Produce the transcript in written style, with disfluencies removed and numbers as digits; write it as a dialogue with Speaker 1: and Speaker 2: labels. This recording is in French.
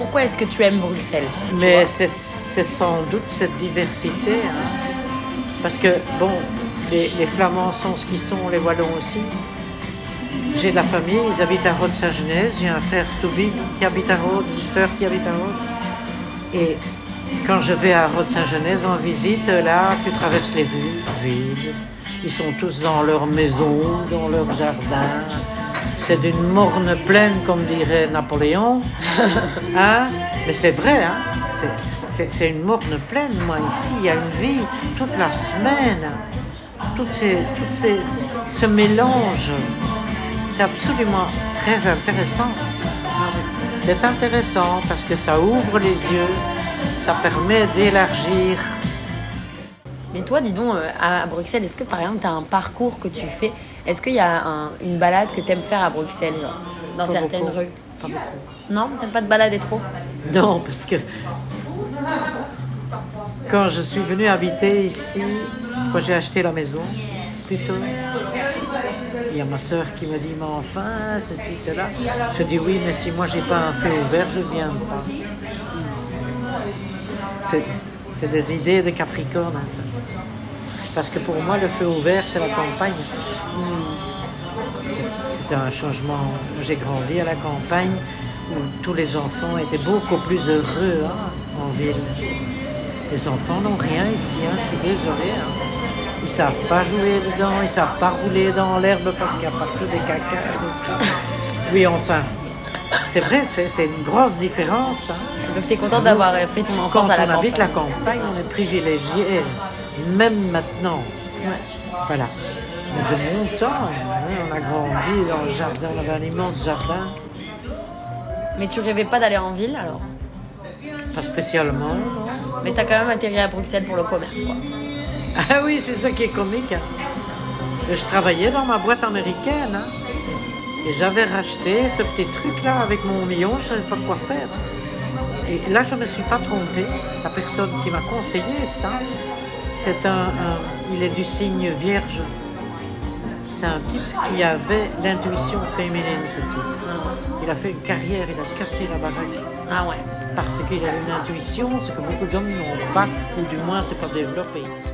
Speaker 1: pourquoi est-ce que tu aimes Bruxelles?
Speaker 2: Mais c'est sans doute cette diversité. Hein. Parce que, bon, les Flamands sont ce qu'ils sont, les Wallons aussi. J'ai de la famille, ils habitent à Rhodes-Saint-Genès. J'ai un frère Toubi qui habite à Rhodes, une sœur qui habite à Rhodes. Et quand je vais à Rhodes-Saint-Genès en visite, là, tu traverses les rues vides. Ils sont tous dans leur maison, dans leur jardin. C'est d'une morne plaine, comme dirait Napoléon. Hein? Mais c'est vrai, hein? C'est une morne plaine, moi, ici. Il y a une vie toute la semaine. Ce mélange. C'est absolument très intéressant. C'est intéressant parce que ça ouvre les yeux, ça permet d'élargir.
Speaker 1: Mais toi, dis donc, à Bruxelles, est-ce que par exemple, tu as un parcours que tu fais? Est-ce qu'il y a une balade que tu aimes faire à Bruxelles, genre, dans
Speaker 2: Pas
Speaker 1: certaines
Speaker 2: beaucoup.
Speaker 1: rues?
Speaker 2: Pas beaucoup.
Speaker 1: Non, t'aimes pas te balader trop?
Speaker 2: Non, parce que quand je suis venu habiter ici, quand j'ai acheté la maison, plutôt, il y a ma sœur qui m'a dit, mais enfin, ceci, cela. Je dis oui, mais si moi j'ai pas un feu ouvert, je ne viens pas. C'est des idées de Capricorne, hein, ça. Parce que pour moi, le feu ouvert, c'est la campagne. C'était un changement. J'ai grandi à la campagne où tous les enfants étaient beaucoup plus heureux en ville. Les enfants n'ont rien ici, je suis désolé. Ils ne savent pas jouer dedans, ils ne savent pas rouler dans l'herbe parce qu'il n'y a pas que des caca. Oui, enfin, c'est vrai, c'est une grosse différence.
Speaker 1: Donc tu es contente d'avoir fait ton enfance à la campagne.
Speaker 2: Quand on habite la campagne, on est privilégié, même maintenant.
Speaker 1: Ouais.
Speaker 2: Voilà. Mais de mon temps, on a grandi dans le jardin, on avait un immense jardin.
Speaker 1: Mais tu rêvais pas d'aller en ville alors?
Speaker 2: Pas spécialement.
Speaker 1: Mais t'as quand même atterri à Bruxelles pour le commerce, quoi.
Speaker 2: Ah oui, c'est ça qui est comique. Je travaillais dans ma boîte américaine. Et j'avais racheté ce petit truc-là avec mon million, je ne savais pas quoi faire. Et là, je ne me suis pas trompée. La personne qui m'a conseillé ça, c'est il est du signe vierge. C'est un type qui avait l'intuition féminine, ce type. Il a fait une carrière, il a cassé la baraque.
Speaker 1: Ah ouais.
Speaker 2: Parce qu'il a une intuition, ce que beaucoup d'hommes n'ont pas, ou du moins c'est pas développé.